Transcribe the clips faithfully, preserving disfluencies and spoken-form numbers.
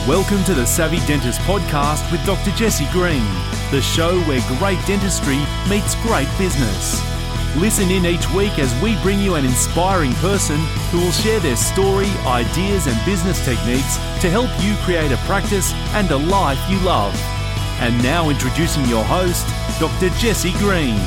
Welcome to the Savvy Dentist Podcast with Doctor Jesse Green, the show where great dentistry meets great business. Listen in each week as we bring you an inspiring person who will share their story, ideas and business techniques to help you create a practice and a life you love. And now introducing your host, Doctor Jesse Green.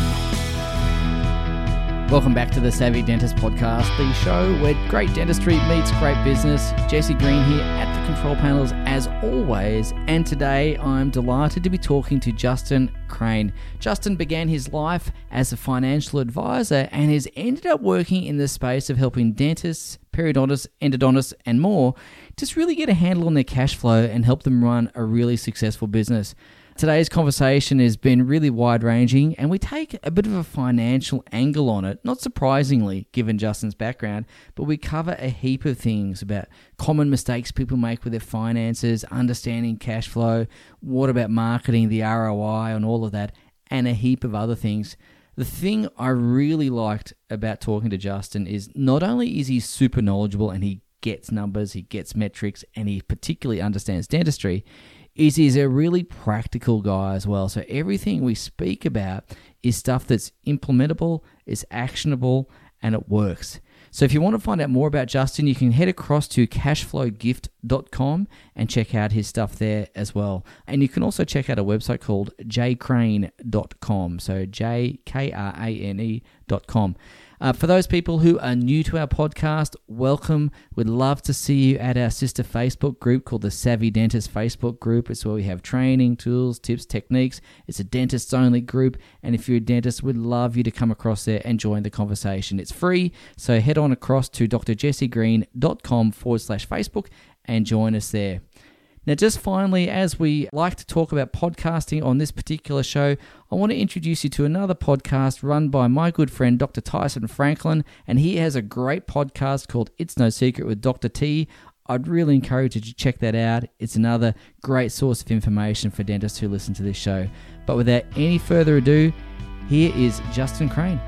Welcome back to the Savvy Dentist Podcast, the show where great dentistry meets great business. Jesse Green here at the control panels as always, and today I'm delighted to be talking to Justin Crane. Justin began his life as a financial advisor and has ended up working in the space of helping dentists, periodontists, endodontists and more just really get a handle on their cash flow and help them run a really successful business. Today's conversation has been really wide-ranging and we take a bit of a financial angle on it, not surprisingly given Justin's background, but we cover a heap of things about common mistakes people make with their finances, understanding cash flow, what about marketing, the R O I and all of that, and a heap of other things. The thing I really liked about talking to Justin is not only is he super knowledgeable and he gets numbers, he gets metrics, and he particularly understands dentistry, is he's a really practical guy as well. So everything we speak about is stuff that's implementable, is actionable, and it works. So if you want to find out more about Justin, you can head across to cashflow gift dot com and check out his stuff there as well. And you can also check out a website called j crane dot com. So J K R A N E dot com. Uh, for those people who are new to our podcast, welcome. We'd love to see you at our sister Facebook group called the Savvy Dentist Facebook group. It's where we have training, tools, tips, techniques. It's a dentists-only group, and if you're a dentist, we'd love you to come across there and join the conversation. It's free, so head on across to drjessegreen.com forward slash Facebook and join us there. Now, just finally, as we like to talk about podcasting on this particular show, I want to introduce you to another podcast run by my good friend, Doctor Tyson Franklin, and he has a great podcast called It's No Secret with Doctor T. I'd really encourage you to check that out. It's another great source of information for dentists who listen to this show. But without any further ado, here is Justin Crane.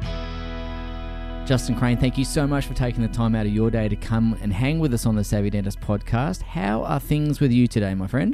Justin Crane, thank you so much for taking the time out of your day to come and hang with us on the Savvy Dentist Podcast. How are things with you today, my friend?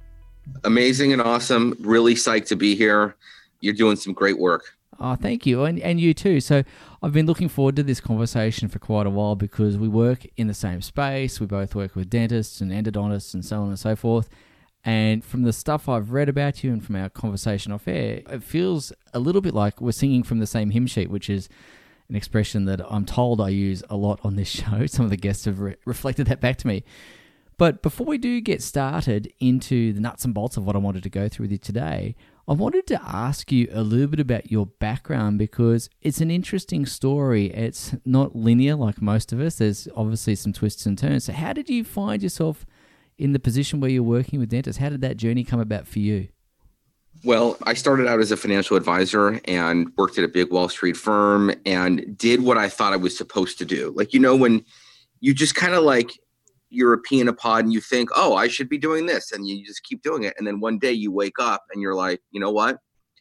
Amazing and awesome. Really psyched to be here. You're doing some great work. Oh, thank you. And, and you too. So I've been looking forward to this conversation for quite a while because we work in the same space. We both work with dentists and endodontists and so on and so forth. And from the stuff I've read about you and from our conversation off air, it feels a little bit like we're singing from the same hymn sheet, which is an expression that I'm told I use a lot on this show. Some of the guests have re- reflected that back to me. But before we do get started into the nuts and bolts of what I wanted to go through with you today, I wanted to ask you a little bit about your background because it's an interesting story. It's not linear like most of us. There's obviously some twists and turns. So how did you find yourself in the position where you're working with dentists? How did that journey come about for you? Well, I started out as a financial advisor and worked at a big Wall Street firm and did what I thought I was supposed to do. Like, you know, when you just kind of like, you're a pea in a pod and you think, oh, I should be doing this. And you just keep doing it. And then one day you wake up and you're like, you know what?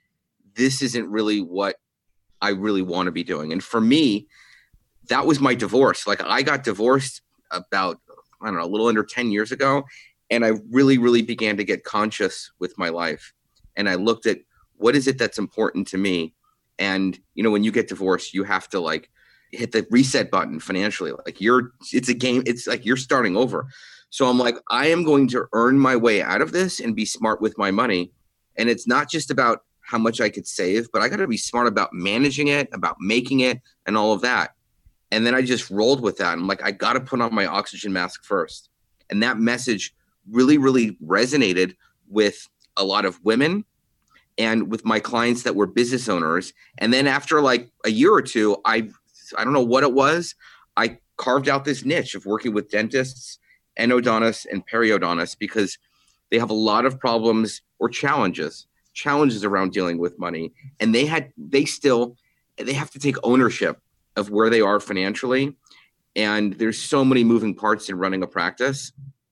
This isn't really what I really want to be doing. And for me, that was my divorce. Like I got divorced about, I don't know, a little under ten years ago. And I really, really began to get conscious with my life. And I looked at what is it that's important to me. And, you know, when you get divorced, you have to like hit the reset button financially. Like you're, it's a game. It's like you're starting over. So I'm like, I am going to earn my way out of this and be smart with my money. And it's not just about how much I could save, but I got to be smart about managing it, about making it and all of that. And then I just rolled with that. I'm like, I got to put on my oxygen mask first. And that message really, really resonated with a lot of women and with my clients that were business owners. And then after like a year or two, I, I don't know what it was. I carved out this niche of working with dentists, endodontists, and periodontists because they have a lot of problems or challenges, challenges around dealing with money. And they had, they still, they have to take ownership of where they are financially. And there's so many moving parts in running a practice.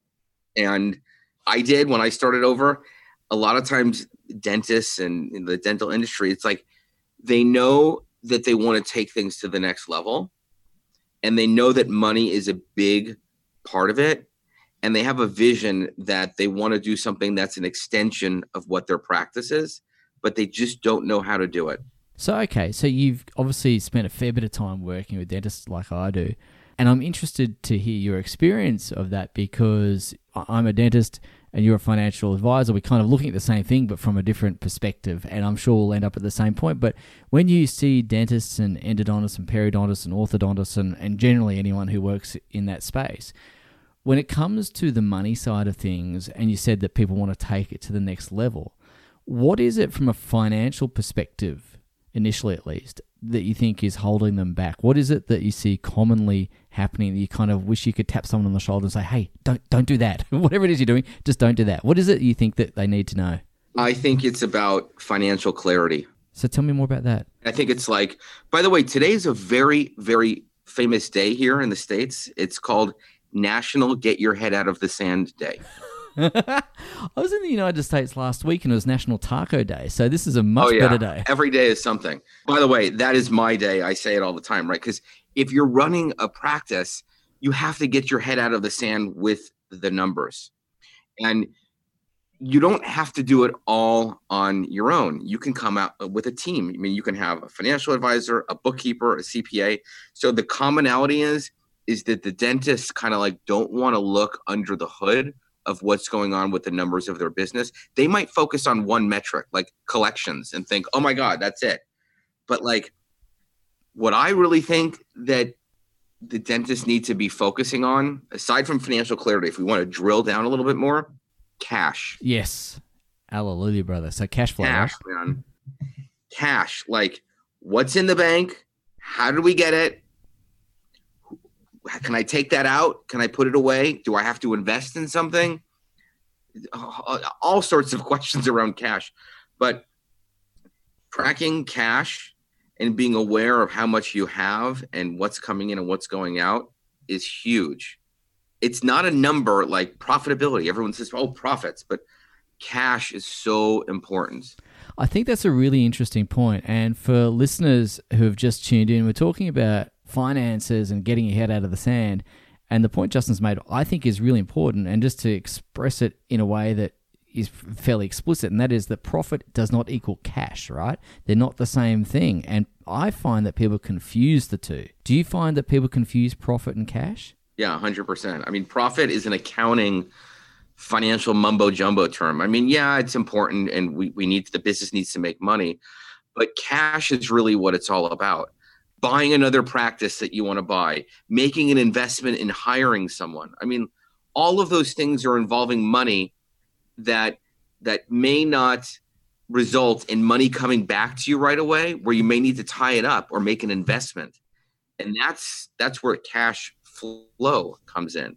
And I did when I started over. A lot of times dentists and in the dental industry, it's like they know that they want to take things to the next level and they know that money is a big part of it. and they have a vision that they want to do something that's an extension of what their practice is, but they just don't know how to do it. So, okay, so you've obviously spent a fair bit of time working with dentists like I do, and I'm interested to hear your experience of that because I'm a dentist and you're a financial advisor. We're kind of looking at the same thing, but from a different perspective, and I'm sure we'll end up at the same point. But when you see dentists and endodontists and periodontists and orthodontists and, and generally anyone who works in that space, when it comes to the money side of things, and you said that people want to take it to the next level, what is it from a financial perspective, initially at least, that you think is holding them back? What is it that you see commonly happening that you kind of wish you could tap someone on the shoulder and say, hey, don't don't do that. Whatever it is you're doing, just don't do that. What is it you think that they need to know? I think it's about financial clarity. So tell me more about that. I think it's like, by the way, today's a very, very famous day here in the States. It's called National Get Your Head Out of the Sand Day. I was in the United States last week and it was National Taco Day. So this is a much oh, yeah. better day. Every day is something. By the way, that is my day. I say it all the time, right? Because if you're running a practice, you have to get your head out of the sand with the numbers. And you don't have to do it all on your own. You can come out with a team. I mean, you can have a financial advisor, a bookkeeper, a C P A. So the commonality is, is that the dentists kind of like don't want to look under the hood of what's going on with the numbers of their business. They might focus on one metric like collections and think, oh my God, that's it. But like what I really think that the dentists need to be focusing on, aside from financial clarity, if we want to drill down a little bit more, cash. Yes. Hallelujah, brother. So cash flow. Cash, man. Cash. Like what's in the bank? How do we get it? Can I take that out? Can I put it away? Do I have to invest in something? All sorts of questions around cash. But tracking cash and being aware of how much you have and what's coming in and what's going out is huge. It's not a number like profitability. Everyone says, oh, profits, but cash is so important. I think that's a really interesting point. And for listeners who have just tuned in, we're talking about finances and getting your head out of the sand. And the point Justin's made, I think, is really important. And just to express it in a way that is fairly explicit, and that is that profit does not equal cash, right? They're not the same thing. And I find that people confuse the two. Do you find that people confuse profit and cash? Yeah, one hundred percent. I mean, profit is an accounting financial mumbo jumbo term. I mean, yeah, it's important and we, we need, the business needs to make money, but cash is really what it's all about. Buying another practice that you want to buy, making an investment in hiring someone. I mean, all of those things are involving money that that may not result in money coming back to you right away, where you may need to tie it up or make an investment. And that's that's where cash flow comes in.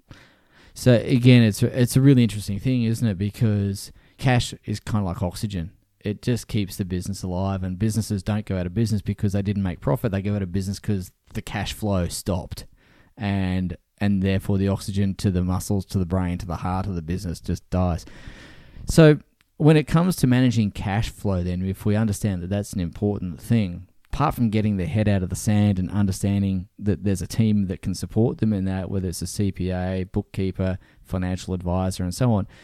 So again, it's a, it's a really interesting thing, isn't it? Because cash is kind of like oxygen. It just keeps the business alive, and businesses don't go out of business because they didn't make profit. They go out of business because the cash flow stopped, and and therefore the oxygen to the muscles, to the brain, to the heart of the business just dies. So when it comes to managing cash flow, then if we understand that that's an important thing, apart from getting their head out of the sand and understanding that there's a team that can support them in that, whether it's a C P A, bookkeeper, financial advisor, and so on,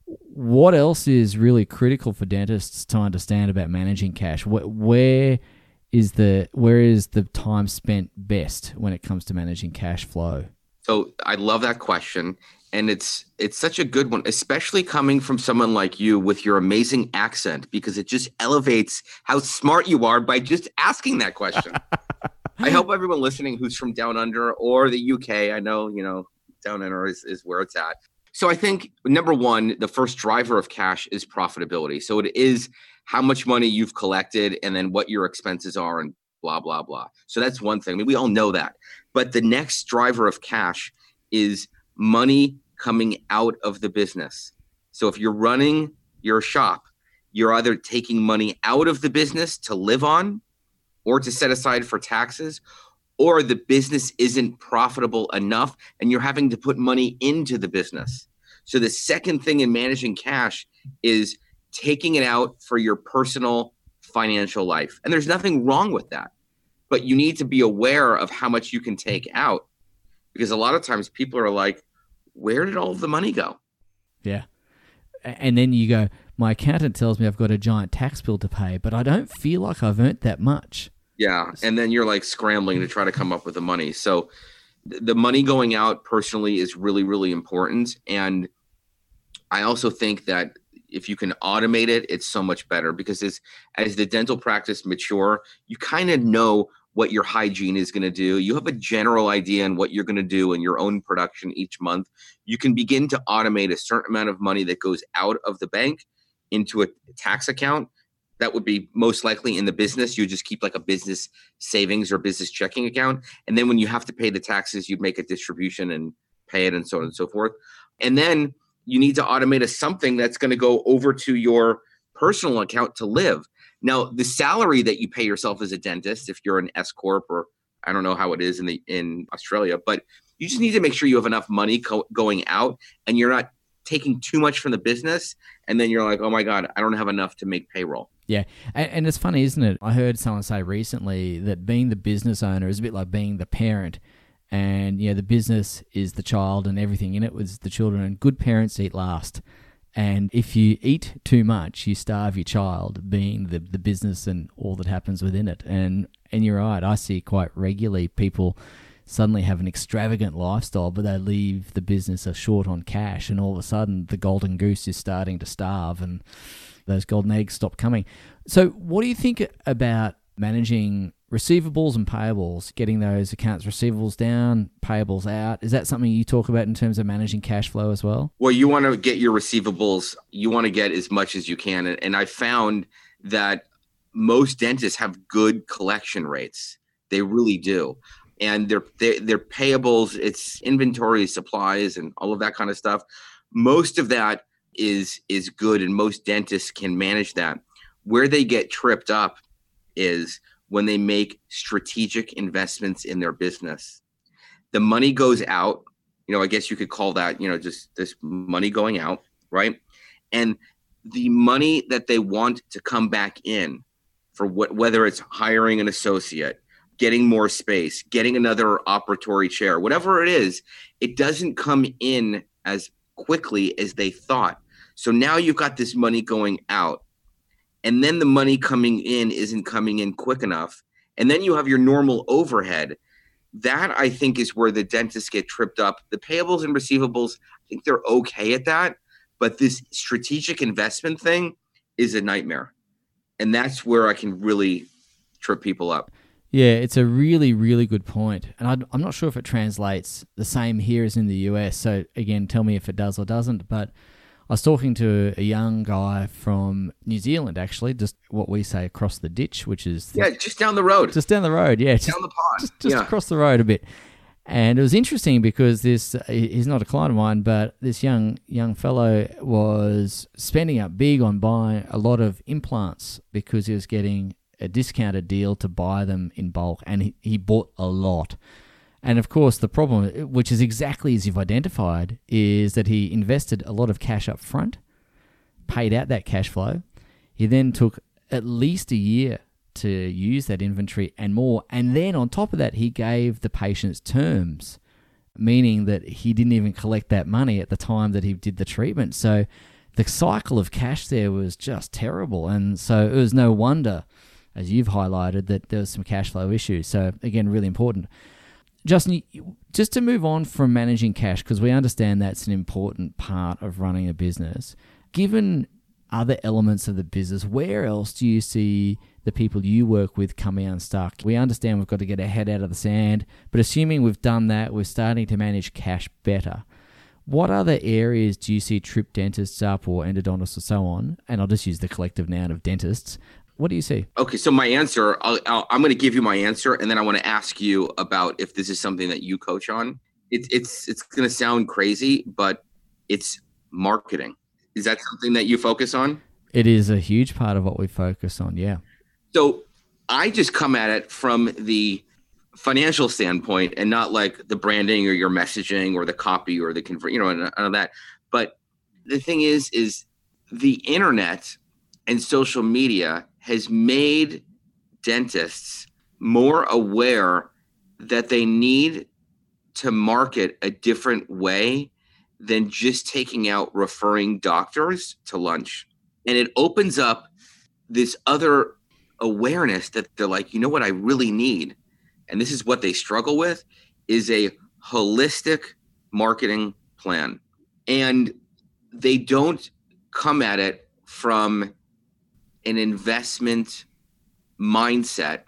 what else is really critical for dentists to understand about managing cash? Where is the where is the time spent best when it comes to managing cash flow? So I love that question. And it's it's such a good one, especially coming from someone like you with your amazing accent, because it just elevates how smart you are by just asking that question. I hope everyone listening who's from down under or the U K, I know, you know, down under is, is where it's at. So I think, number one, the first driver of cash is profitability. So it is how much money you've collected and then what your expenses are and blah, blah, blah. So that's one thing. I mean, we all know that. But the next driver of cash is money coming out of the business. So if you're running your shop, you're either taking money out of the business to live on or to set aside for taxes, or the business isn't profitable enough and you're having to put money into the business. So the second thing in managing cash is taking it out for your personal financial life. And there's nothing wrong with that, but you need to be aware of how much you can take out, because a lot of times people are like, where did all of the money go? Yeah. And then you go, my accountant tells me I've got a giant tax bill to pay, but I don't feel like I've earned that much. Yeah. And then you're like scrambling to try to come up with the money. So th- the money going out personally is really, really important. And I also think that if you can automate it, it's so much better, because as, as the dental practice mature, you kind of know what your hygiene is going to do. You have a general idea on what you're going to do in your own production each month. You can begin to automate a certain amount of money that goes out of the bank into a tax account. That would be most likely in the business. You just keep like a business savings or business checking account. And then when you have to pay the taxes, you'd make a distribution and pay it and so on and so forth. And then you need to automate a something that's going to go over to your personal account to live. Now, the salary that you pay yourself as a dentist, if you're an S corp, or I don't know how it is in the in Australia, but you just need to make sure you have enough money co- going out, and you're not taking too much from the business, and then you're like, oh my God, I don't have enough to make payroll. Yeah, and, and it's funny, isn't it? I heard someone say recently that being the business owner is a bit like being the parent, and you know, the business is the child and everything in it was the children, and good parents eat last. And if you eat too much, you starve your child, being the, the business and all that happens within it. And and you're right, I see quite regularly people suddenly have an extravagant lifestyle, but they leave the business a short on cash, and all of a sudden the golden goose is starting to starve and those golden eggs stop coming. So what do you think about managing receivables and payables, getting those accounts receivables down, payables out? Is that something you talk about in terms of managing cash flow as well? Well, you want to get your receivables, you want to get as much as you can. And I found that most dentists have good collection rates. They really do. And their their, their payables, it's inventory, supplies, and all of that kind of stuff. Most of that is is good, and most dentists can manage that. Where they get tripped up is when they make strategic investments in their business. The money goes out, you know, I guess you could call that, you know, just this money going out, right? And the money that they want to come back in for what, whether it's hiring an associate, getting more space, getting another operatory chair, whatever it is, it doesn't come in as quickly as they thought. So now you've got this money going out, and then the money coming in isn't coming in quick enough. And then you have your normal overhead. That, I think, is where the dentists get tripped up. The payables and receivables, I think they're okay at that. But this strategic investment thing is a nightmare. And that's where I can really trip people up. Yeah, it's a really, really good point. And I, I'm not sure if it translates the same here as in the U S. So again, tell me if it does or doesn't. But I was talking to a young guy from New Zealand, actually, just what we say across the ditch, which is... Yeah, just down the road. Just down the road, yeah. Just, down the pond. Just, just yeah. across the road a bit. And it was interesting because this, he's not a client of mine, but this young young fellow was spending up big on buying a lot of implants because he was getting a discounted deal to buy them in bulk, and he, he bought a lot. And of course, the problem, which is exactly as you've identified, is that he invested a lot of cash up front, paid out that cash flow. He then took at least a year to use that inventory and more. And then on top of that, he gave the patients terms, meaning that he didn't even collect that money at the time that he did the treatment. So the cycle of cash there was just terrible. And so it was no wonder, as you've highlighted, that there was some cash flow issues. So again, really important. Justin, just to move on from managing cash, because we understand that's an important part of running a business, given other elements of the business, where else do you see the people you work with coming unstuck? We understand we've got to get our head out of the sand, but assuming we've done that, we're starting to manage cash better. What other areas do you see trip dentists up, or endodontists or so on? And I'll just use the collective noun of dentists. What do you see? Okay, so my answer, I'll, I'll, I'm going to give you my answer, and then I want to ask you about if this is something that you coach on. It, it's it's going to sound crazy, but it's marketing. Is that something that you focus on? It is a huge part of what we focus on, yeah. So I just come at it from the financial standpoint, and not like the branding or your messaging or the copy or the convert, you know, none of that. But the thing is, is the internet and social media has made dentists more aware that they need to market a different way than just taking out referring doctors to lunch. And it opens up this other awareness that they're like, you know what I really need, and this is what they struggle with, is a holistic marketing plan. And they don't come at it from an investment mindset,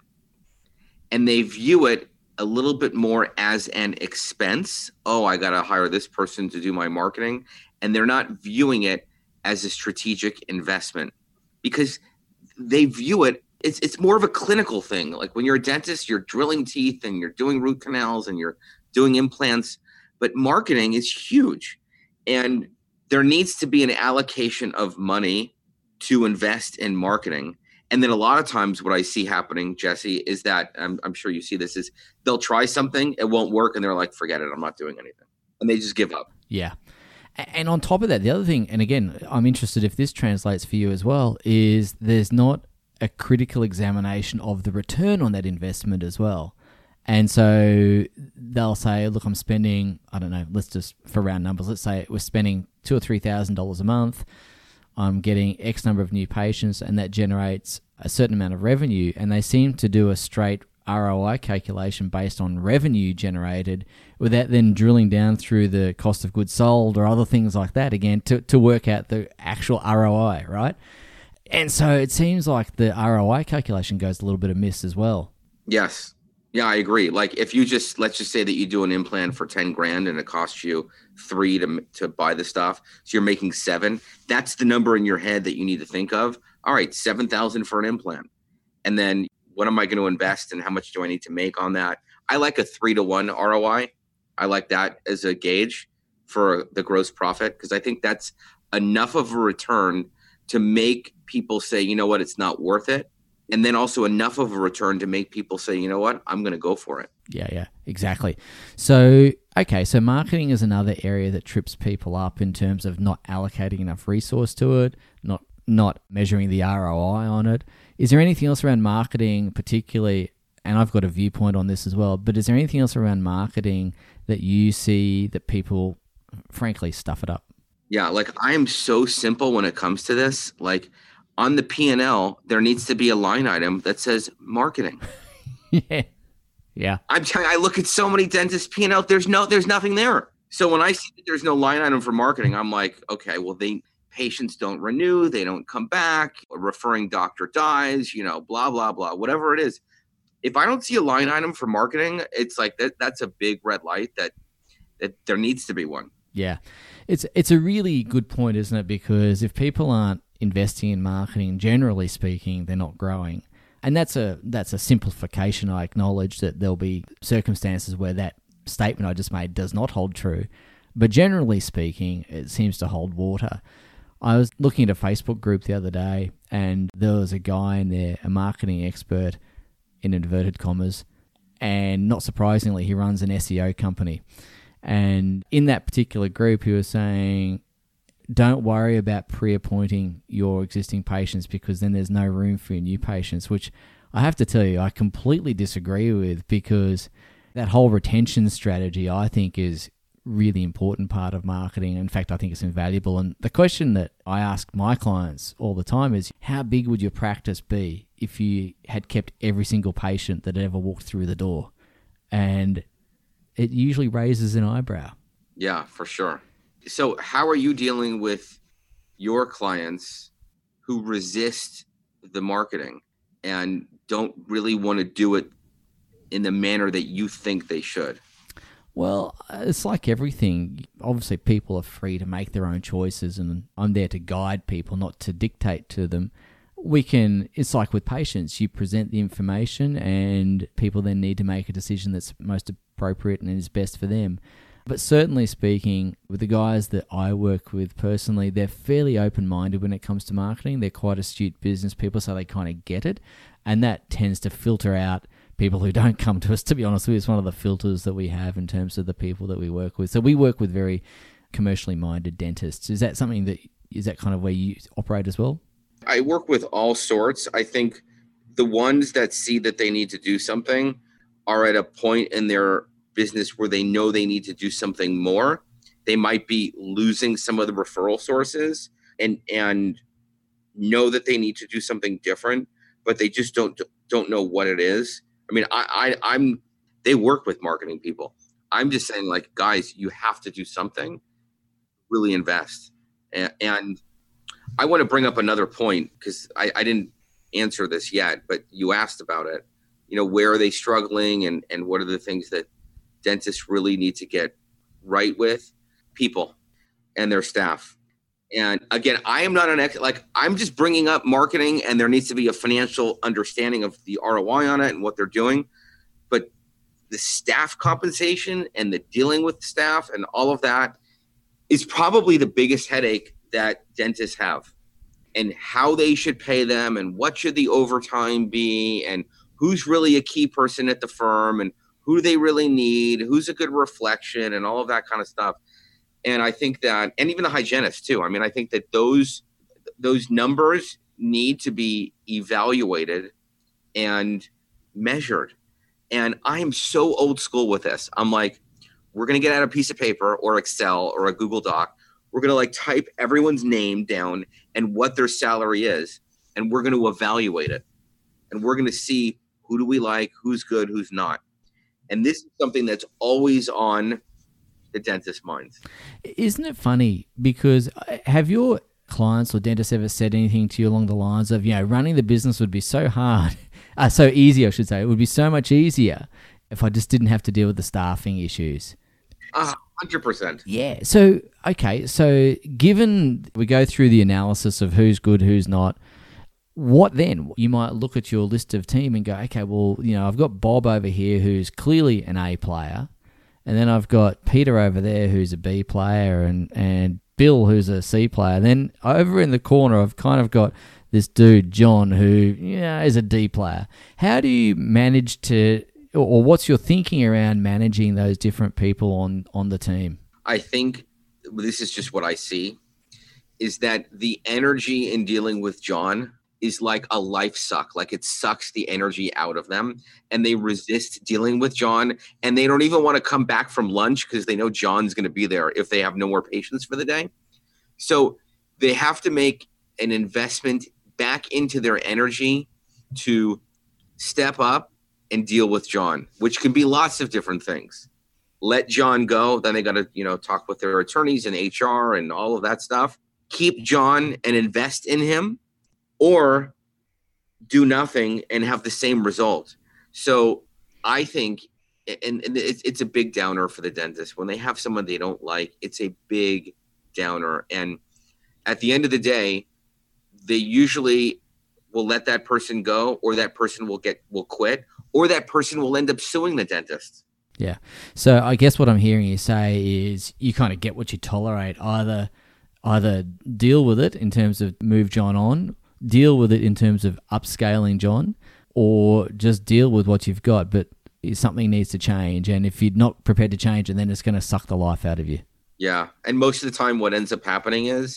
and they view it a little bit more as an expense. Oh, I got to hire this person to do my marketing. And they're not viewing it as a strategic investment, because they view it, it's it's more of a clinical thing. Like when you're a dentist, you're drilling teeth and you're doing root canals and you're doing implants, but marketing is huge. And there needs to be an allocation of money to invest in marketing. And then a lot of times what I see happening, Jesse, is that, I'm, I'm sure you see this, is they'll try something, it won't work, and they're like, forget it, I'm not doing anything. And they just give up. Yeah. And on top of that, the other thing, and again, I'm interested if this translates for you as well, is there's not a critical examination of the return on that investment as well. And so they'll say, look, I'm spending, I don't know, let's just, for round numbers, let's say we're spending two or three thousand dollars a month. I'm getting X number of new patients, and that generates a certain amount of revenue. And they seem to do a straight R O I calculation based on revenue generated without then drilling down through the cost of goods sold or other things like that again to, to work out the actual R O I, right? And so it seems like the R O I calculation goes a little bit amiss as well. Yes. Yeah, I agree. Like if you just, let's just say that you do an implant for ten grand and it costs you three to to buy the stuff. So you're making seven. That's the number in your head that you need to think of. All right, seven thousand for an implant. And then what am I going to invest and how much do I need to make on that? I like a three to one R O I. I like that as a gauge for the gross profit, because I think that's enough of a return to make people say, you know what, it's not worth it. And then also enough of a return to make people say, you know what, I'm going to go for it. Yeah, yeah, exactly. So, okay, so marketing is another area that trips people up in terms of not allocating enough resource to it, not not measuring the R O I on it. Is there anything else around marketing particularly, and I've got a viewpoint on this as well, but is there anything else around marketing that you see that people, frankly, stuff it up? Yeah, like I am so simple when it comes to this. Like on the P and L, there needs to be a line item that says marketing. yeah. Yeah. I'm telling you, I look at so many dentists P and L, there's no, there's nothing there. So when I see that there's no line item for marketing, I'm like, okay, well, they patients don't renew, they don't come back, a referring doctor dies, you know, blah, blah, blah, whatever it is. If I don't see a line item for marketing, it's like that, that's a big red light that, that there needs to be one. Yeah. It's it's a really good point, isn't it? Because if people aren't investing in marketing, generally speaking, they're not growing. And that's a that's a simplification. I acknowledge that there'll be circumstances where that statement I just made does not hold true. But generally speaking, it seems to hold water. I was looking at a Facebook group the other day, and there was a guy in there, a marketing expert, in inverted commas, and not surprisingly, he runs an S E O company. And in that particular group, he was saying, don't worry about pre-appointing your existing patients, because then there's no room for your new patients, which I have to tell you, I completely disagree with, because that whole retention strategy, I think, is really important part of marketing. In fact, I think it's invaluable. And the question that I ask my clients all the time is, how big would your practice be if you had kept every single patient that ever walked through the door? And it usually raises an eyebrow. Yeah, for sure. So how are you dealing with your clients who resist the marketing and don't really want to do it in the manner that you think they should? Well, it's like everything. Obviously, people are free to make their own choices, and I'm there to guide people, not to dictate to them. We can, it's like with patients, you present the information and people then need to make a decision that's most appropriate and is best for them. But certainly speaking, with the guys that I work with personally, they're fairly open-minded when it comes to marketing. They're quite astute business people, so they kind of get it. And that tends to filter out people who don't come to us, to be honest with you. It's one of the filters that we have in terms of the people that we work with. So we work with very commercially minded dentists. Is that something that, is that kind of where you operate as well? I work with all sorts. I think the ones that see that they need to do something are at a point in their business where they know they need to do something more. They might be losing some of the referral sources and and know that they need to do something different, but they just don't don't know what it is. I mean, I, I I'm they work with marketing people. I'm just saying, like, guys, you have to do something, really invest. And, and I want to bring up another point because I, I didn't answer this yet, but you asked about it. You know, where are they struggling, and and what are the things that dentists really need to get right with? People and their staff. And again, I am not an ex, like I'm just bringing up marketing, and there needs to be a financial understanding of the R O I on it and what they're doing. But the staff compensation and the dealing with staff and all of that is probably the biggest headache that dentists have, and how they should pay them, and what should the overtime be, and who's really a key person at the firm, and who do they really need, who's a good reflection, and all of that kind of stuff. And I think that, and even the hygienist too. I mean, I think that those those numbers need to be evaluated and measured. And I am so old school with this. I'm like, we're going to get out a piece of paper or Excel or a Google Doc. We're going to like type everyone's name down and what their salary is. And we're going to evaluate it. And we're going to see who do we like, who's good, who's not. And this is something that's always on the dentist's minds. Isn't it funny? Because have your clients or dentists ever said anything to you along the lines of, you know, running the business would be so hard, uh, so easy, I should say. It would be so much easier if I just didn't have to deal with the staffing issues. A hundred percent. Yeah. So, okay. So given we go through the analysis of who's good, who's not, what then? You might look at your list of team and go, okay, well, you know, I've got Bob over here who's clearly an A player. And then I've got Peter over there who's a B player, and, and Bill who's a C player. Then over in the corner, I've kind of got this dude, John, who yeah, is a D player. How do you manage to, or what's your thinking around managing those different people on, on the team? I think this is just what I see, is that the energy in dealing with John is like a life suck. Like it sucks the energy out of them, and they resist dealing with John, and they don't even want to come back from lunch because they know John's going to be there if they have no more patients for the day. So they have to make an investment back into their energy to step up and deal with John, which can be lots of different things. Let John go. Then they got to, you know, talk with their attorneys and H R and all of that stuff. Keep John and invest in him, or do nothing and have the same result. So I think, and, and it's, it's a big downer for the dentist. When they have someone they don't like, it's a big downer. And at the end of the day, they usually will let that person go, or that person will get will quit, or that person will end up suing the dentist. Yeah. So I guess what I'm hearing you say is you kind of get what you tolerate. Either either deal with it in terms of move John on, deal with it in terms of upscaling John, or just deal with what you've got, but something needs to change. And if you're not prepared to change it, then it's going to suck the life out of you. Yeah. And most of the time what ends up happening is,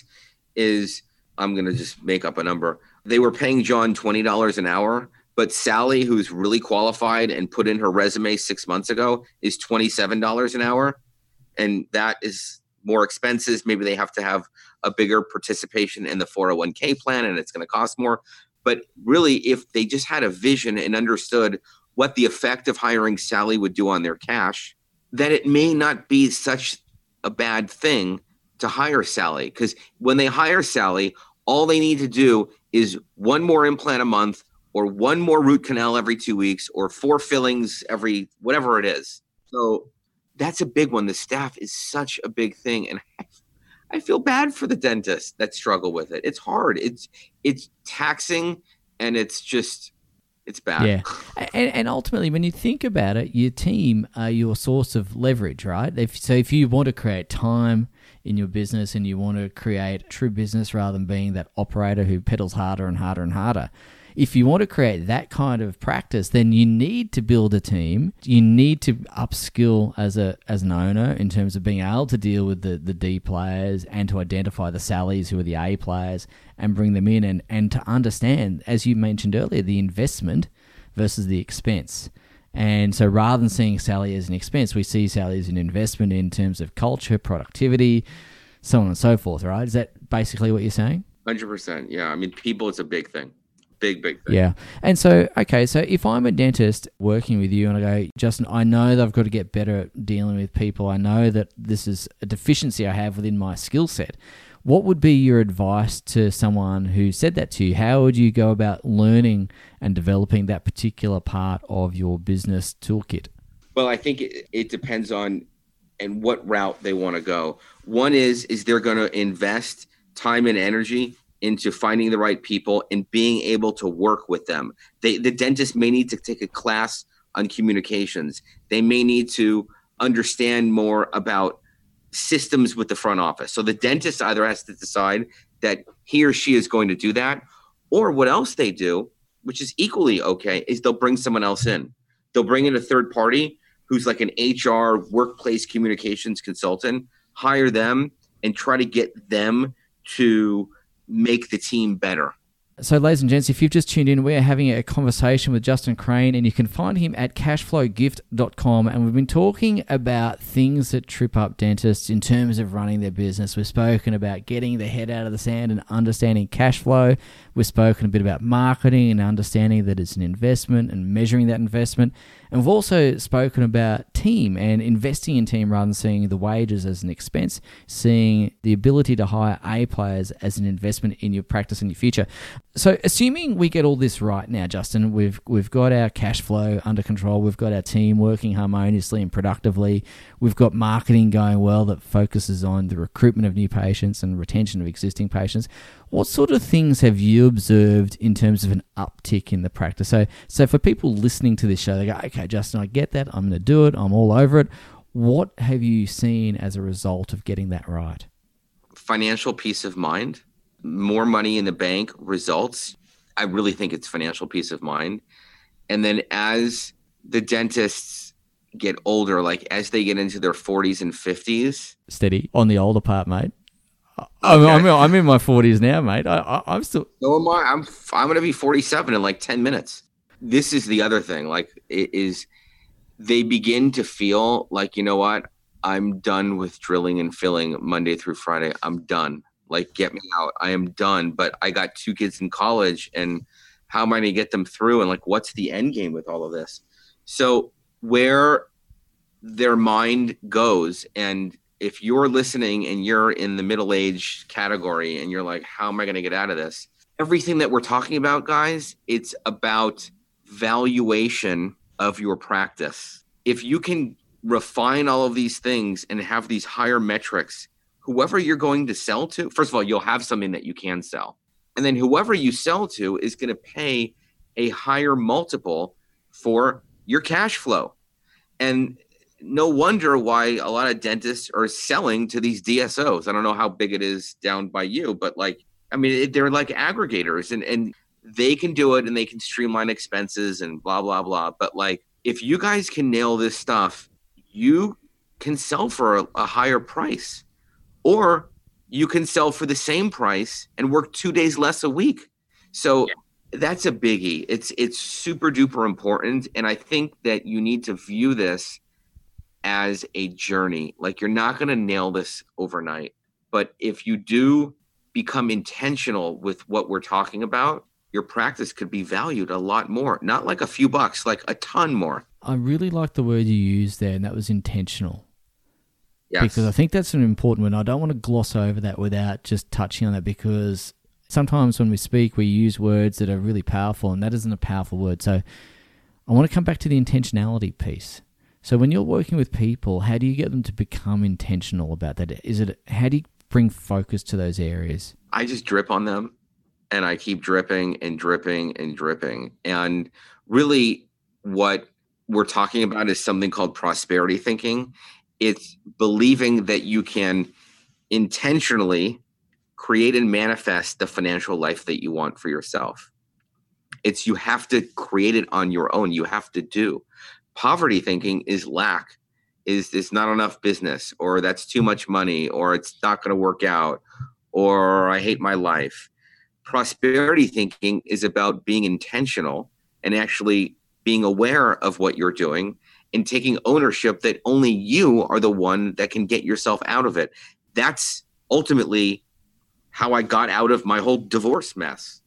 is I'm going to just make up a number. They were paying John twenty dollars an hour, but Sally, who's really qualified and put in her resume six months ago, is twenty-seven dollars an hour. And that is more expenses. Maybe they have to have a bigger participation in the four oh one k plan, and it's going to cost more. But really, if they just had a vision and understood what the effect of hiring Sally would do on their cash, that it may not be such a bad thing to hire Sally. Because when they hire Sally, all they need to do is one more implant a month, or one more root canal every two weeks, or four fillings every, whatever it is. So that's a big one. The staff is such a big thing. And I, I feel bad for the dentists that struggle with it. It's hard. It's, it's taxing, and it's just, it's bad. Yeah. And, and ultimately, when you think about it, your team are your source of leverage, right? If, so if you want to create time in your business and you want to create true business rather than being that operator who pedals harder and harder and harder, if you want to create that kind of practice, then you need to build a team. You need to upskill as a as an owner in terms of being able to deal with the, the D players and to identify the Sallys who are the A players and bring them in, and, and to understand, as you mentioned earlier, the investment versus the expense. And so rather than seeing salary as an expense, we see salary as an investment in terms of culture, productivity, so on and so forth, right? Is that basically what you're saying? one hundred percent. Yeah. I mean, people, it's a big thing. Big, big thing. Yeah. And so, okay, so if I'm a dentist working with you and I go, Justin, I know that I've got to get better at dealing with people. I know that this is a deficiency I have within my skill set. What would be your advice to someone who said that to you? How would you go about learning and developing that particular part of your business toolkit? Well, I think it, it depends on and what route they want to go. One is, is they're going to invest time and energy into finding the right people and being able to work with them. They, the dentist may need to take a class on communications. They may need to understand more about systems with the front office. So the dentist either has to decide that he or she is going to do that, or what else they do, which is equally okay, is they'll bring someone else in. They'll bring in a third party who's like an H R workplace communications consultant, hire them and try to get them to make the team better. So, ladies and gents, if you've just tuned in, we are having a conversation with Justin Crane, and you can find him at cashflow gift dot com. And we've been talking about things that trip up dentists in terms of running their business. We've spoken about getting the head out of the sand and understanding cash flow. We've spoken a bit about marketing and understanding that it's an investment and measuring that investment. And we've also spoken about team and investing in team rather than seeing the wages as an expense, seeing the ability to hire A players as an investment in your practice and your future. So assuming we get all this right now, Justin, we've we've got our cash flow under control, we've got our team working harmoniously and productively, we've got marketing going well that focuses on the recruitment of new patients and retention of existing patients. What sort of things have you observed in terms of an uptick in the practice? So, so for people listening to this show, they go, okay, Justin, I get that. I'm going to do it. I'm all over it. What have you seen as a result of getting that right? Financial peace of mind, more money in the bank results. I really think it's financial peace of mind. And then as the dentists get older, like as they get into their forties and fifties. Steady on the older part, mate. I'm, okay. I'm, I'm in my forties now, mate. I, I, I'm still. So am I. I'm. I'm going to be forty-seven in like ten minutes. This is the other thing. Like, it is they begin to feel like, you know what? I'm done with drilling and filling Monday through Friday. I'm done. Like, get me out. I am done. But I got two kids in college, and how am I going to get them through? And like, what's the end game with all of this? So where their mind goes, and if you're listening and you're in the middle-aged category and you're like, how am I going to get out of this? Everything that we're talking about, guys, it's about valuation of your practice. If you can refine all of these things and have these higher metrics, whoever you're going to sell to, first of all, you'll have something that you can sell. And then whoever you sell to is going to pay a higher multiple for your cash flow. And no wonder why a lot of dentists are selling to these D S Os. I don't know how big it is down by you, but like, I mean, it, they're like aggregators, and, and they can do it and they can streamline expenses and blah, blah, blah. But like, if you guys can nail this stuff, you can sell for a, a higher price, or you can sell for the same price and work two days less a week. So yeah. That's a biggie. It's, it's super duper important. And I think that you need to view this as a journey. Like, you're not going to nail this overnight, but if you do become intentional with what we're talking about, your practice could be valued a lot more, not like a few bucks, like a ton more. I really like the word you used there, and that was intentional. Yes. Because I think that's an important one. I don't want to gloss over that without just touching on that, because sometimes when we speak, we use words that are really powerful, and that isn't a powerful word. So I want to come back to the intentionality piece. So when you're working with people, how do you get them to become intentional about that? Is it, how do you bring focus to those areas? I just drip on them, and I keep dripping and dripping and dripping. And really what we're talking about is something called prosperity thinking. It's believing that you can intentionally create and manifest the financial life that you want for yourself. It's, you have to create it on your own. You have to do. Poverty thinking is lack, is it's not enough business, or that's too much money, or it's not going to work out, or I hate my life. Prosperity thinking is about being intentional and actually being aware of what you're doing and taking ownership that only you are the one that can get yourself out of it. That's ultimately how I got out of my whole divorce mess,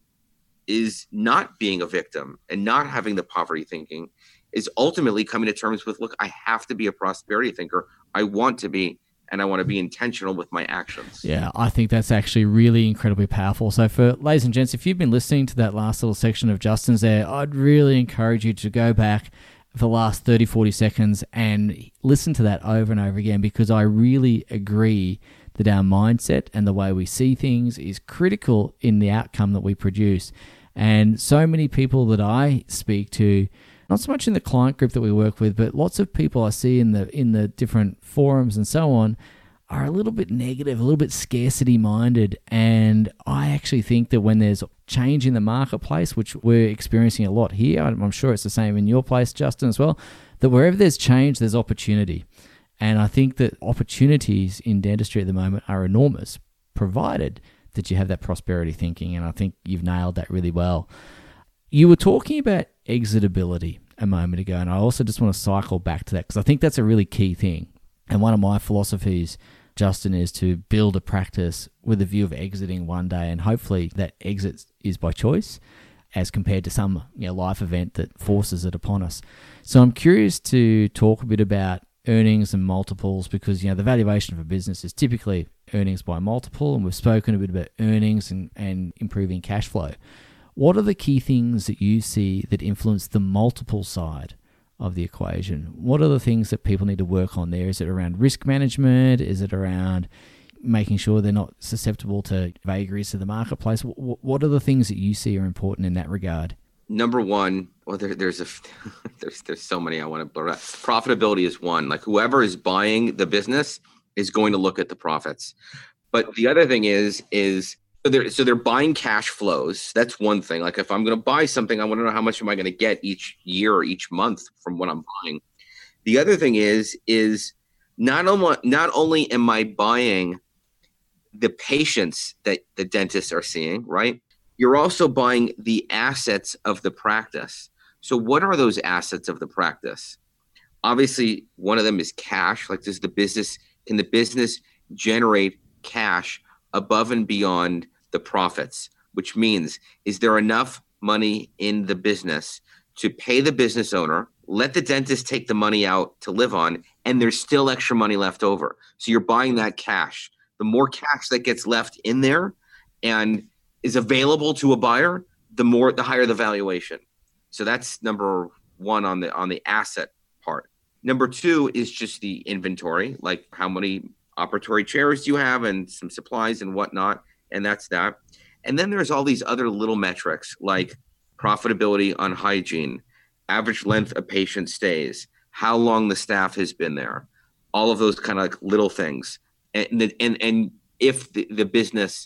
is not being a victim and not having the poverty thinking, is ultimately coming to terms with, look, I have to be a prosperity thinker. I want to be, and I want to be intentional with my actions. Yeah, I think that's actually really incredibly powerful. So for ladies and gents, if you've been listening to that last little section of Justin's there, I'd really encourage you to go back for the last thirty, forty seconds and listen to that over and over again, because I really agree that our mindset and the way we see things is critical in the outcome that we produce. And so many people that I speak to, not so much in the client group that we work with, but lots of people I see in the in the different forums and so on, are a little bit negative, a little bit scarcity minded. And I actually think that when there's change in the marketplace, which we're experiencing a lot here, I'm sure it's the same in your place, Justin, as well, that wherever there's change, there's opportunity. And I think that opportunities in dentistry at the moment are enormous, provided that you have that prosperity thinking. And I think you've nailed that really well. You were talking about exitability a moment ago, and I also just want to cycle back to that, because I think that's a really key thing. And one of my philosophies, Justin, is to build a practice with a view of exiting one day, and hopefully that exit is by choice, as compared to some, you know, life event that forces it upon us. So I'm curious to talk a bit about earnings and multiples, because, you know, the valuation of a business is typically earnings by multiple, and we've spoken a bit about earnings and, and improving cash flow. What are the key things that you see that influence the multiple side of the equation? What are the things that people need to work on there? Is it around risk management? Is it around making sure they're not susceptible to vagaries of the marketplace? What are the things that you see are important in that regard? Number one, well, there, there's a there's there's so many I want to blur out. Profitability is one. Like, whoever is buying the business is going to look at the profits. But the other thing is is so they're so they're buying cash flows. That's one thing. Like, if I'm going to buy something, I want to know how much am I going to get each year or each month from what I'm buying. The other thing is is not only not only am I buying the patients that the dentists are seeing, right? You're also buying the assets of the practice. So what are those assets of the practice? Obviously, one of them is cash. Like, does the business, can the business generate cash above and beyond the profits? Which means, is there enough money in the business to pay the business owner, let the dentist take the money out to live on, and there's still extra money left over? So you're buying that cash. The more cash that gets left in there and is available to a buyer, the more, the higher the valuation. So that's number one on the on the asset part. Number two is just the inventory, like how many operatory chairs do you have and some supplies and whatnot, and that's that. And then there's all these other little metrics like profitability on hygiene, average length of patient stays, how long the staff has been there, all of those kind of like little things. And the, and and if the, the business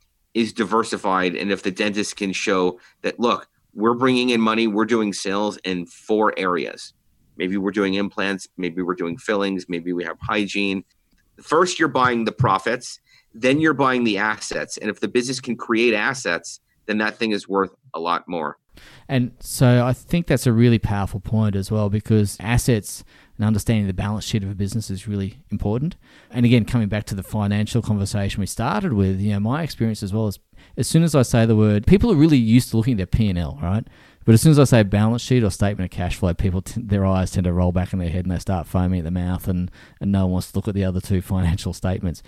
is diversified, and if the dentist can show that, look, we're bringing in money, we're doing sales in four areas. Maybe we're doing implants, maybe we're doing fillings, maybe we have hygiene. First, you're buying the profits, then you're buying the assets. And if the business can create assets, then that thing is worth a lot more. And so I think that's a really powerful point as well, because assets and understanding the balance sheet of a business is really important. And again, coming back to the financial conversation we started with, you know, my experience as well is, as soon as I say the word, people are really used to looking at their P and L, right? But as soon as I say balance sheet or statement of cash flow, people, t- their eyes tend to roll back in their head and they start foaming at the mouth, and, and no one wants to look at the other two financial statements.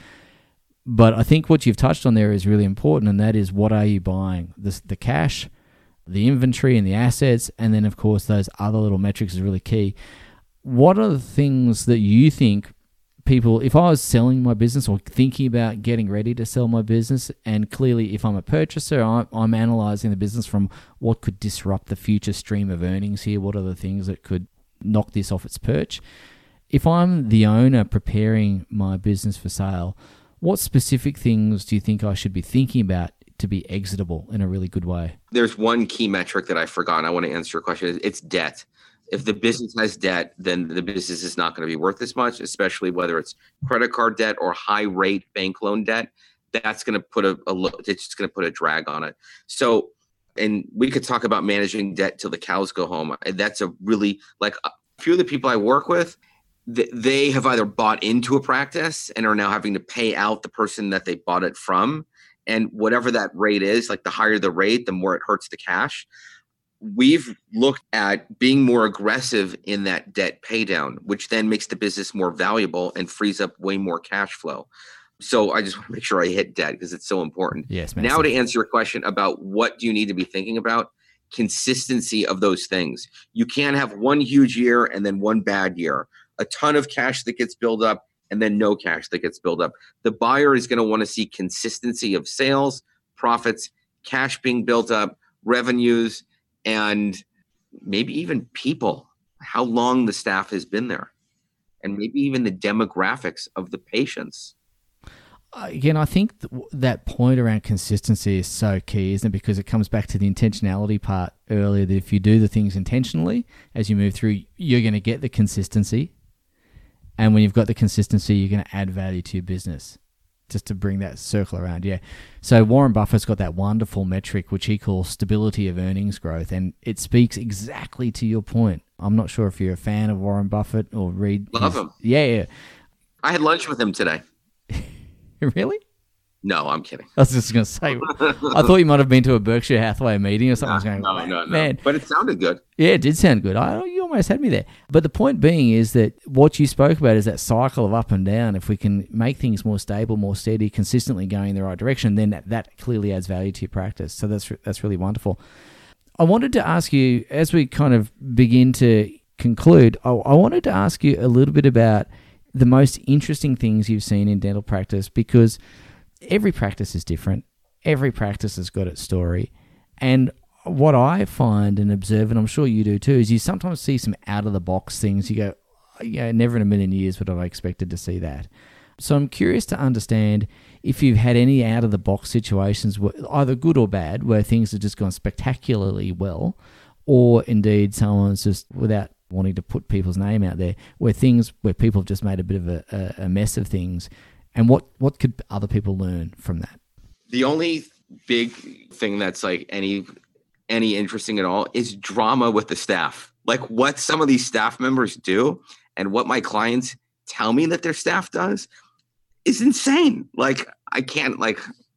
But I think what you've touched on there is really important, and that is, what are you buying? The, the cash, the inventory and the assets, and then, of course, those other little metrics is really key. What are the things that you think people, if I was selling my business or thinking about getting ready to sell my business, and clearly if I'm a purchaser, I'm, I'm analyzing the business from what could disrupt the future stream of earnings here, what are the things that could knock this off its perch? If I'm the owner preparing my business for sale, what specific things do you think I should be thinking about to be exitable in a really good way? There's one key metric that I forgot. I want to answer your question. It's debt. If the business has debt, then the business is not going to be worth as much, especially whether it's credit card debt or high rate bank loan debt. That's going to put a, a it's just going to put a drag on it. So And we could talk about managing debt till the cows go home. That's a really, like a few of the people I work with, they have either bought into a practice and are now having to pay out the person that they bought it from. And whatever that rate is, like the higher the rate, the more it hurts the cash. We've looked at being more aggressive in that debt pay down, which then makes the business more valuable and frees up way more cash flow. So I just want to make sure I hit debt because it's so important. Yes, now to answer your question about what do you need to be thinking about, consistency of those things. You can't have one huge year and then one bad year, a ton of cash that gets built up and then no cash that gets built up. The buyer is going to want to see consistency of sales, profits, cash being built up, revenues, and maybe even people, how long the staff has been there, and maybe even the demographics of the patients. Again, I think th- that point around consistency is so key, isn't it? Because it comes back to the intentionality part earlier, that if you do the things intentionally as you move through, you're going to get the consistency. And when you've got the consistency, you're going to add value to your business. Just to bring that circle around, yeah. So Warren Buffett's got that wonderful metric, which he calls stability of earnings growth, and it speaks exactly to your point. I'm not sure if you're a fan of Warren Buffett or read. Love his, him. Yeah, yeah. I had lunch with him today. Really? No, I'm kidding. I was just going to say, I thought you might have been to a Berkshire Hathaway meeting or something. No, I was going, no, no, no. Man. But it sounded good. Yeah, it did sound good. I, you almost had me there. But the point being is that what you spoke about is that cycle of up and down. If we can make things more stable, more steady, consistently going in the right direction, then that, that clearly adds value to your practice. So that's that's really wonderful. I wanted to ask you, as we kind of begin to conclude, I, I wanted to ask you a little bit about the most interesting things you've seen in dental practice, because every practice is different. Every practice has got its story. And what I find and observe, and I'm sure you do too, is you sometimes see some out-of-the-box things. You go, yeah, never in a million years would I have expected to see that. So I'm curious to understand if you've had any out-of-the-box situations, either good or bad, where things have just gone spectacularly well, or indeed someone's just, without wanting to put people's name out there, where things, where people have just made a bit of a, a mess of things. And what, what could other people learn from that? The only big thing that's like any any interesting at all is drama with the staff. Like what some of these staff members do and what my clients tell me that their staff does is insane. Like I can't, like,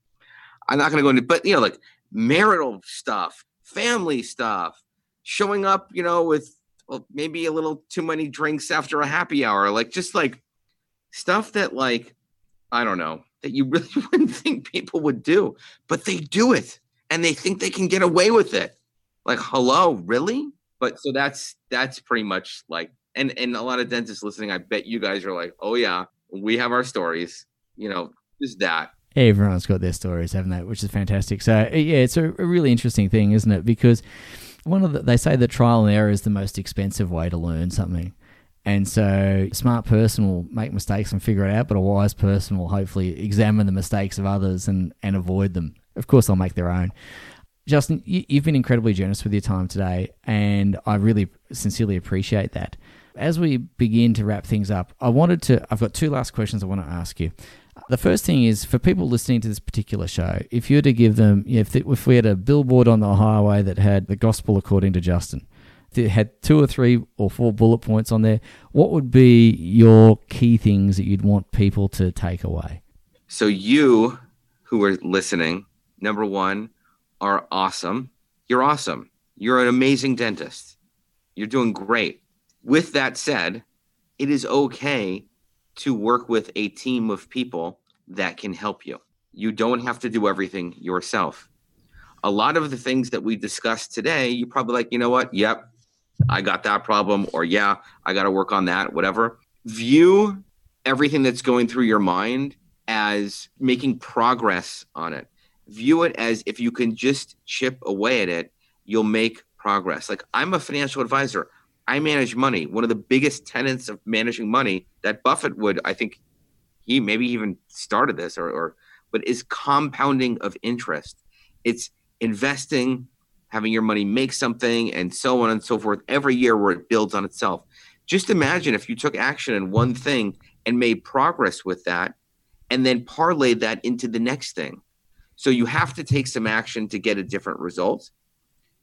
I'm not going to go into, but you know, like marital stuff, family stuff, showing up, you know, with well, maybe a little too many drinks after a happy hour, like just like stuff that like, I don't know, that you really wouldn't think people would do, but they do it and they think they can get away with it. Like, hello, really? But so that's, that's pretty much like, and, and a lot of dentists listening, I bet you guys are like, oh yeah, we have our stories, you know, just that. Everyone's got their stories, haven't they? Which is fantastic. So yeah, it's a, a really interesting thing, isn't it? Because one of the, they say that trial and error is the most expensive way to learn something. And so a smart person will make mistakes and figure it out, but a wise person will hopefully examine the mistakes of others and, and avoid them. Of course, they'll make their own. Justin, you, you've been incredibly generous with your time today, and I really sincerely appreciate that. As we begin to wrap things up, I wanted to, I've got two last questions I want to ask you. The first thing is, for people listening to this particular show, if you were to give them, if, the, if we had a billboard on the highway that had the gospel according to Justin, it had two or three or four bullet points on there, what would be your key things that you'd want people to take away? So you who are listening, number one, are awesome. You're awesome. You're an amazing dentist. You're doing great. With that said, it is okay to work with a team of people that can help you. You don't have to do everything yourself. A lot of the things that we discussed today, you're probably like, you know what? Yep. I got that problem, or yeah, I got to work on that, whatever. View everything that's going through your mind as making progress on it. View it as if you can just chip away at it, you'll make progress. Like, I'm a financial advisor. I manage money. One of the biggest tenets of managing money that Buffett would, I think he maybe even started this, or, or but is compounding of interest. It's investing, having your money make something, and so on and so forth every year where it builds on itself. Just imagine if you took action in one thing and made progress with that, and then parlayed that into the next thing. So you have to take some action to get a different result.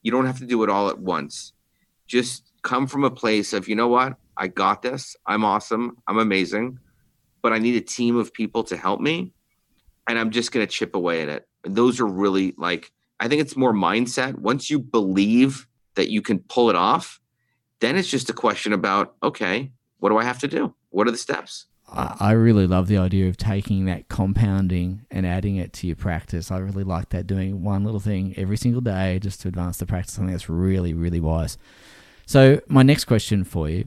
You don't have to do it all at once. Just come from a place of, you know what? I got this. I'm awesome. I'm amazing. But I need a team of people to help me. And I'm just going to chip away at it. And those are really like, I think it's more mindset. Once you believe that you can pull it off, then it's just a question about, okay, what do I have to do? What are the steps? I really love the idea of taking that compounding and adding it to your practice. I really like that, doing one little thing every single day just to advance the practice. I think that's really, really wise. So my next question for you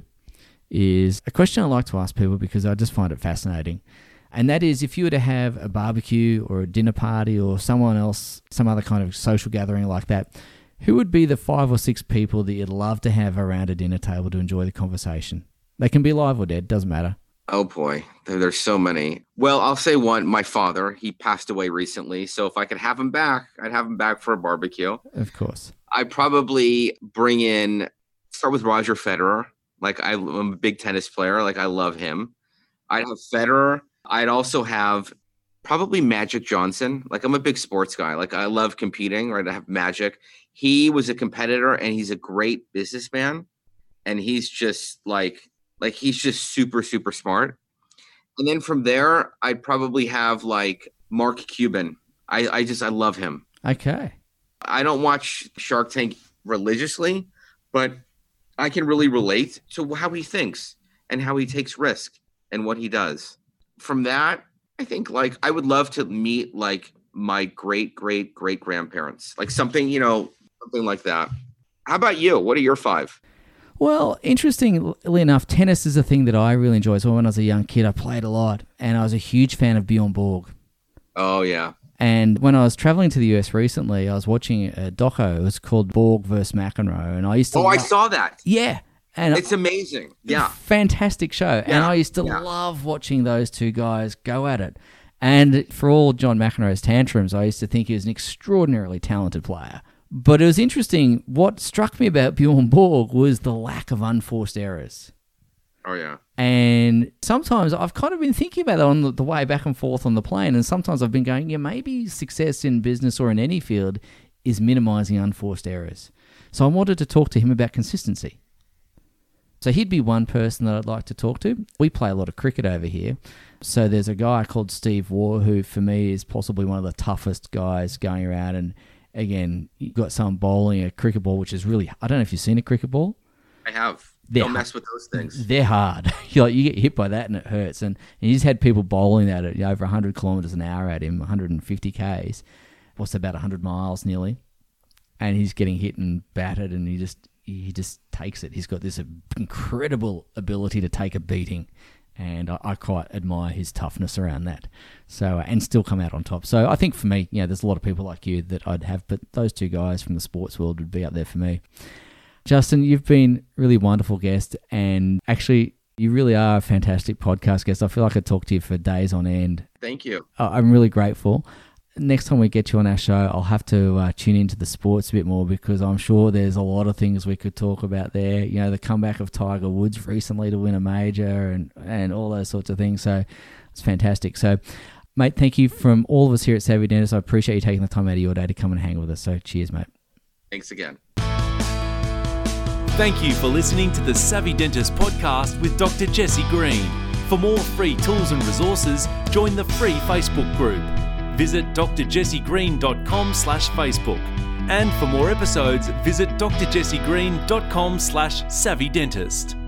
is a question I like to ask people because I just find it fascinating. And that is, if you were to have a barbecue or a dinner party or someone else, some other kind of social gathering like that, who would be the five or six people that you'd love to have around a dinner table to enjoy the conversation? They can be live or dead, doesn't matter. Oh boy, there, there's so many. Well, I'll say one, my father, he passed away recently. So if I could have him back, I'd have him back for a barbecue. Of course. I'd probably bring in, start with Roger Federer. Like I, I'm a big tennis player. Like I love him. I'd have Federer. I'd also have probably Magic Johnson. Like I'm a big sports guy. Like I love competing, right? I have Magic. He was a competitor and he's a great businessman. And he's just like, like he's just super, super smart. And then from there, I'd probably have like Mark Cuban. I, I just, I love him. Okay. I don't watch Shark Tank religiously, but I can really relate to how he thinks and how he takes risk and what he does. From that, I think like I would love to meet like my great, great, great grandparents, like something, you know, something like that. How about you? What are your five? Well, interestingly enough, tennis is a thing that I really enjoy. So when I was a young kid, I played a lot, and I was a huge fan of Bjorn Borg. Oh, yeah. And when I was traveling to the U S recently, I was watching a doco. It was called Borg versus McEnroe, and I used to. Oh, lo- I saw that. Yeah, and it's amazing. Yeah, fantastic show. Yeah. And I used to yeah. love watching those two guys go at it. And for all John McEnroe's tantrums, I used to think he was an extraordinarily talented player. But it was interesting. What struck me about Bjorn Borg was the lack of unforced errors. Oh, yeah. And sometimes I've kind of been thinking about that on the, the way back and forth on the plane. And sometimes I've been going, yeah, maybe success in business or in any field is minimizing unforced errors. So I wanted to talk to him about consistency. So he'd be one person that I'd like to talk to. We play a lot of cricket over here. So there's a guy called Steve Waugh, who for me is possibly one of the toughest guys going around. And again, you've got someone bowling a cricket ball, which is really, I don't know if you've seen a cricket ball. I have. They're Don't mess with those things. They're hard. you like you get hit by that and it hurts. And, and he's had people bowling that at you know, over one hundred kilometres an hour at him, one hundred fifty kays. What's about one hundred miles nearly. And he's getting hit and battered, and he just he just takes it. He's got this incredible ability to take a beating. And I, I quite admire his toughness around that. So and still come out on top. So I think for me, you know, there's a lot of people like you that I'd have, but those two guys from the sports world would be up there for me. Justin, you've been a really wonderful guest, and actually, you really are a fantastic podcast guest. I feel like I could talk to you for days on end. Thank you. I'm really grateful. Next time we get you on our show, I'll have to uh, tune into the sports a bit more, because I'm sure there's a lot of things we could talk about there. You know, the comeback of Tiger Woods recently to win a major and, and all those sorts of things. So it's fantastic. So, mate, thank you from all of us here at Savvy Dentist. I appreciate you taking the time out of your day to come and hang with us. So cheers, mate. Thanks again. Thank you for listening to the Savvy Dentist podcast with Doctor Jesse Green. For more free tools and resources, join the free Facebook group. Visit d r jesse green dot com slash Facebook. And for more episodes, visit d r jesse green dot com slash savvy dentist.